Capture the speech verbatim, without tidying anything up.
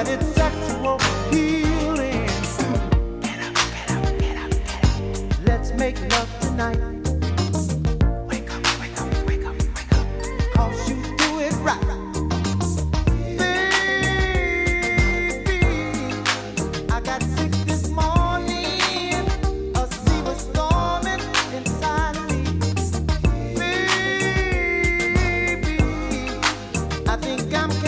it's sexual healing. Get up, get up, get up, get up. Let's make love tonight. Wake up, wake up, wake up, wake up. 'Cause you do it right. Baby, I got sick this morning. A sea was storming inside of me. Baby, I think I'm